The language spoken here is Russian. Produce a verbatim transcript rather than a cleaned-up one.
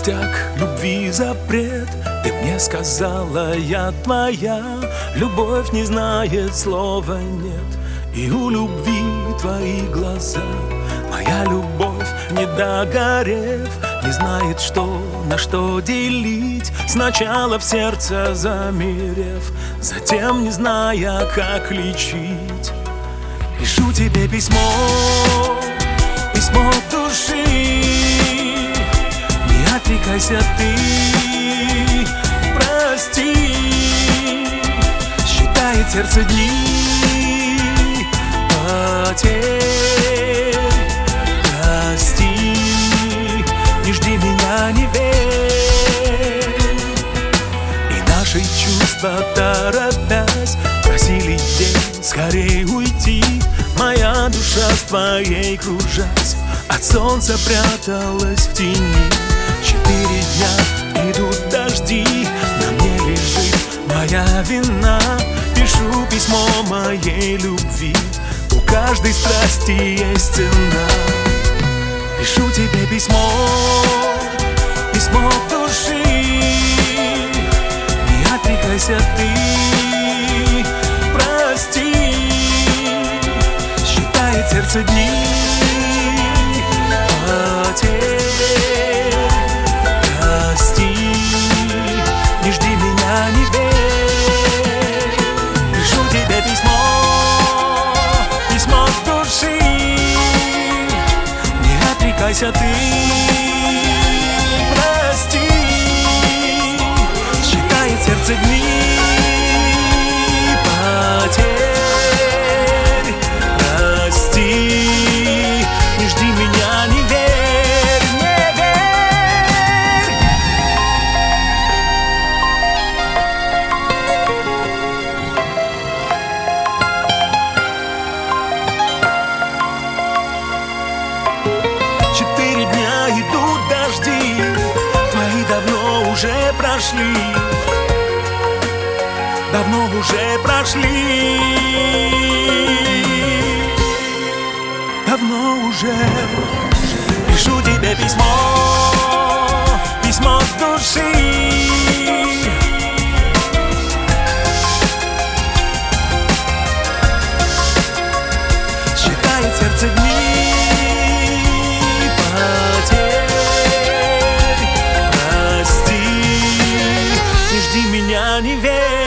пустяк, любви запрет. Ты мне сказала, я твоя. Любовь не знает слова нет. И у любви твои глаза. Моя любовь, не догорев, не знает, что на что делить. Сначала в сердце замерев, затем не зная, как лечить. Пишу тебе письмо, письмо души. Не отрекайся ты, прости. Считает сердце дни потерь. Прости, не жди меня, не верь. И наши чувства, торопясь, просили день скорей уйти. Моя душа с твоей кружась от солнца пряталась в тени. Четыре дня идут дожди, на мне лежит моя вина. Пишу письмо моей любви, у каждой страсти есть цена. Пишу тебе письмо, письмо души. Не отрекайся ты, прости. Считает сердце дни потерь. Прости, не жди меня, не верь. Пишу тебе письмо, письмо души. Не отрекайся ты, прости. Считает сердце дни потерь. Прости, не жди меня, не верь, не верь. Четыре дня идут дожди, твои давно уже прошли. Давно уже прошли. Давно уже. Пишу тебе письмо, письмо с души. Считает сердце дни потерь. Прости, не жди меня, не верь.